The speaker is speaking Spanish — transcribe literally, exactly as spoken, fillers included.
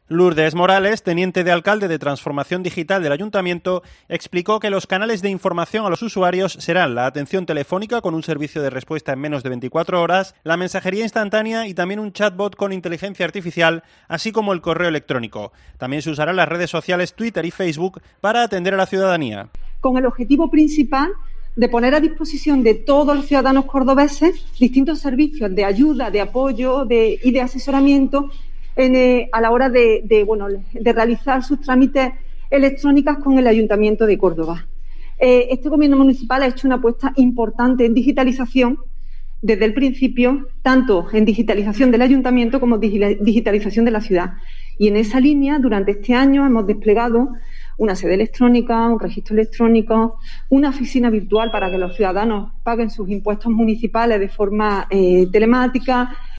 Lourdes Morales, teniente de alcalde de Transformación Digital del Ayuntamiento, explicó que los canales de información a los usuarios serán la atención telefónica con un servicio de respuesta en menos de veinticuatro horas, la mensajería instantánea y también un chatbot con inteligencia artificial, así como el correo electrónico. También se usarán las redes sociales Twitter y Facebook para atender a la ciudadanía. Con el objetivo principal de poner a disposición de todos los ciudadanos cordobeses distintos servicios de ayuda, de apoyo de, y de asesoramiento En, eh, a la hora de, de, bueno, de realizar sus trámites electrónicos con el Ayuntamiento de Córdoba. Eh, este Gobierno municipal ha hecho una apuesta importante en digitalización desde el principio, tanto en digitalización del Ayuntamiento como digitalización de la ciudad. Y en esa línea, durante este año, hemos desplegado una sede electrónica, un registro electrónico, una oficina virtual para que los ciudadanos paguen sus impuestos municipales de forma eh, telemática,